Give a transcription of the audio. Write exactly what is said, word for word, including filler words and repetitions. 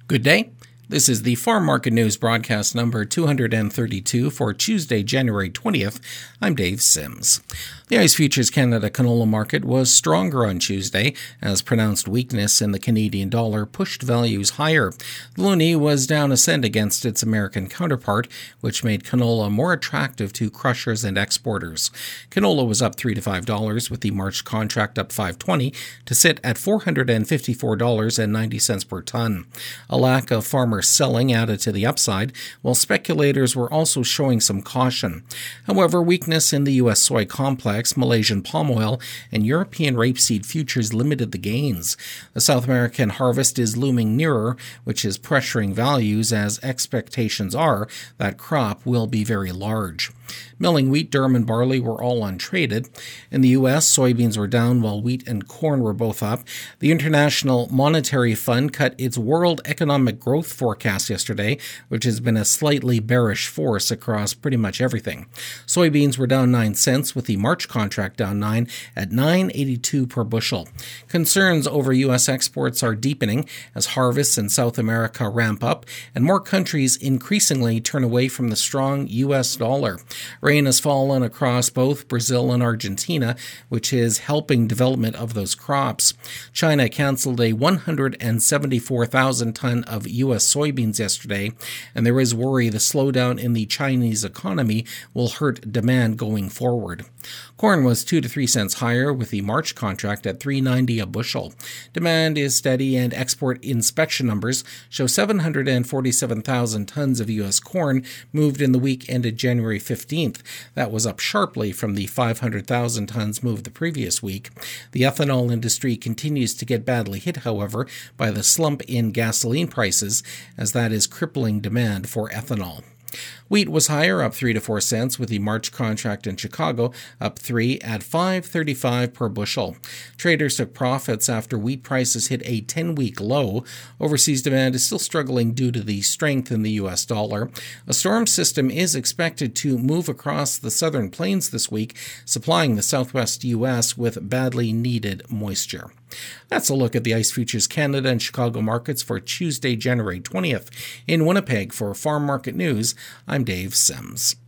Good day. This is the Farm Market News broadcast number two hundred thirty-two for Tuesday, January twentieth. I'm Dave Sims. The ICE Futures Canada canola market was stronger on Tuesday as pronounced weakness in the Canadian dollar pushed values higher. The loonie was down a cent against its American counterpart, which made canola more attractive to crushers and exporters. Canola was up three to five dollars, with the March contract up five twenty to sit at four hundred fifty-four dollars and ninety cents per ton. A lack of farmer selling added to the upside, while speculators were also showing some caution. However, weakness in the U S soy complex, Malaysian palm oil, and European rapeseed futures limited the gains. The South American harvest is looming nearer, which is pressuring values as expectations are that crop will be very large. Milling wheat, durum, and barley were all untraded. In the U S, soybeans were down while wheat and corn were both up. The International Monetary Fund cut its world economic growth forecast yesterday, which has been a slightly bearish force across pretty much everything. Soybeans were down nine cents, with the March contract down nine at nine eighty-two per bushel. Concerns over U S exports are deepening as harvests in South America ramp up and more countries increasingly turn away from the strong U S dollar. Rain has fallen across both Brazil and Argentina, which is helping development of those crops. China canceled a one hundred seventy-four thousand ton of U S soybeans yesterday, and there is worry the slowdown in the Chinese economy will hurt demand going forward. Corn was two to three cents higher, with the March contract at three ninety a bushel. Demand is steady, and export inspection numbers show seven hundred forty-seven thousand tons of U S corn moved in the week ended January fifteenth. That was up sharply from the five hundred thousand tons moved the previous week. The ethanol industry continues to get badly hit, however, by the slump in gasoline prices, as that is crippling demand for ethanol. Wheat was higher, up three to four cents, with the March contract in Chicago up three at five thirty-five per bushel. Traders took profits after wheat prices hit a ten-week low. Overseas demand is still struggling due to the strength in the U S dollar. A storm system is expected to move across the southern plains this week, supplying the southwest U S with badly needed moisture. That's a look at the ICE Futures Canada and Chicago markets for Tuesday, January twentieth. In Winnipeg, for Farm Market News, I'm Dave Sims.